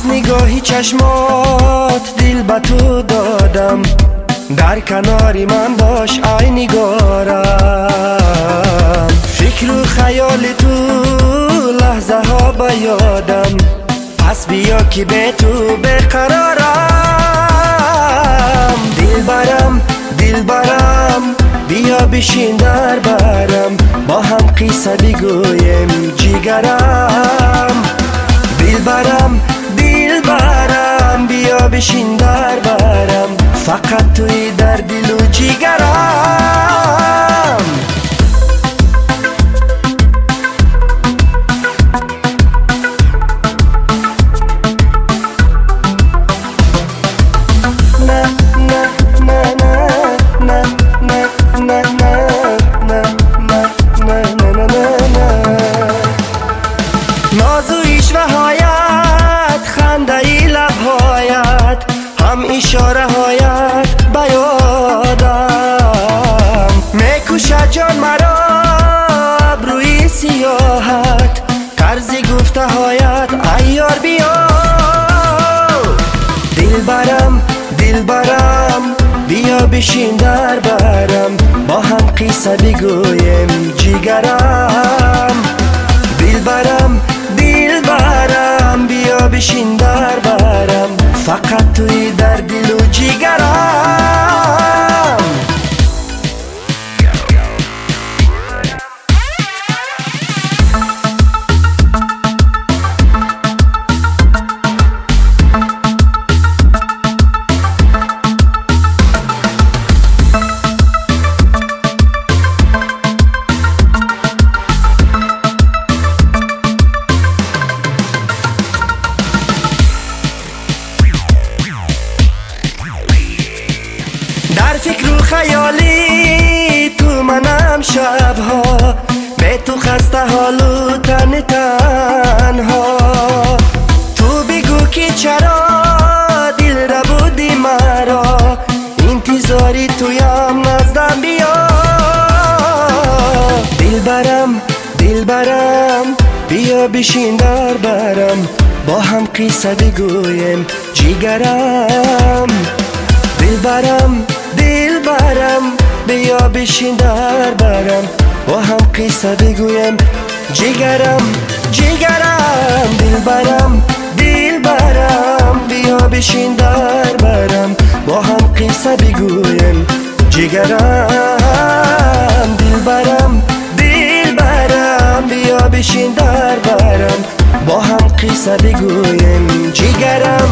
از نگاهی چشمات دل به تو دادم، در کناری من باش ای نگارم. فکر و خیال تو لحظه ها به یادم، پس بیا که به تو برقرارم. دل برم بیا بشین در برم، با هم قصه بگویم جیگرم. دل برم بیا بشین در برم، فقط توی در دل و جیگرم. نازویش و هایت، خنده ای لبهایت، هم اشاره هایت بیادم. میکشد جان مرا ابروی سیاحت، طرز گفته هایت ایار بیا. دل برم بیا بشین در برم، با هم قصه بگویم جیگرم. دل برم بیا بشین در برم، فقط توی در دل و جیگرم. در فکر و خیالی تو منم شبها، به تو خسته حال و تنها. تو بگو که چرا دل را بودی مرا، انتظاری تویم نزدم بیا. دل برم بیا بشین در برم، با هم قصه بگویم جیگرم. دل برم بیا بشین در برم، با هم قصه بگویم جیگرم. دل برم بیا بشین در برم، با هم قصه بگویم جیگرم. دل برم بیا بشین در برم، با هم قصه بگویم جیگرم.